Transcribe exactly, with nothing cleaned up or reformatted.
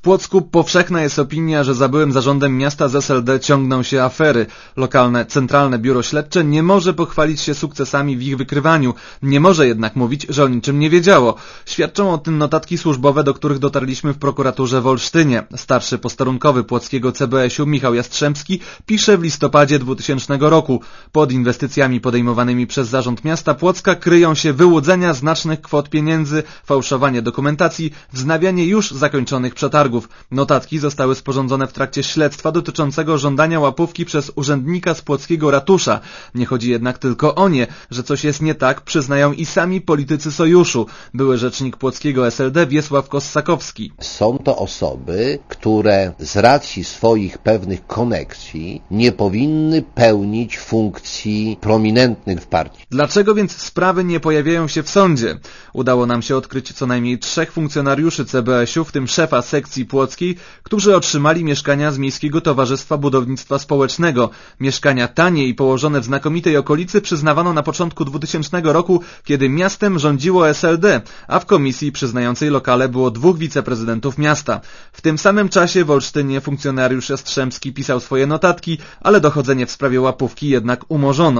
Płocku powszechna jest opinia, że za byłym zarządem miasta z S L D ciągną się afery. Lokalne Centralne Biuro Śledcze nie może pochwalić się sukcesami w ich wykrywaniu. Nie może jednak mówić, że o niczym nie wiedziało. Świadczą o tym notatki służbowe, do których dotarliśmy w prokuraturze w Olsztynie. Starszy posterunkowy płockiego C B S u Michał Jastrzębski pisze w listopadzie dwutysięcznego roku. Pod inwestycjami podejmowanymi przez zarząd miasta Płocka kryją się wyłudzenia znacznych kwot pieniędzy, fałszowanie dokumentacji, wznawianie już zakończonych przetargów. Notatki zostały sporządzone w trakcie śledztwa dotyczącego żądania łapówki przez urzędnika z płockiego ratusza. Nie chodzi jednak tylko o nie, że coś jest nie tak, przyznają i sami politycy sojuszu. Były rzecznik płockiego S L D Wiesław Kossakowski. Są to osoby, które z racji swoich pewnych koneksji nie powinny pełnić funkcji prominentnych w partii. Dlaczego więc sprawy nie pojawiają się w sądzie? Udało nam się odkryć co najmniej trzech funkcjonariuszy C B S u, w tym szefa sekcji płockiej, którzy otrzymali mieszkania z Miejskiego Towarzystwa Budownictwa Społecznego. Mieszkania tanie i położone w znakomitej okolicy przyznawano na początku dwutysięcznego roku, kiedy miastem rządziło S L D, a w komisji przyznającej lokale było dwóch wiceprezydentów miasta. W tym samym czasie w Olsztynie funkcjonariusz Jastrzębski pisał swoje notatki, ale dochodzenie w sprawie łapówki jednak umorzono.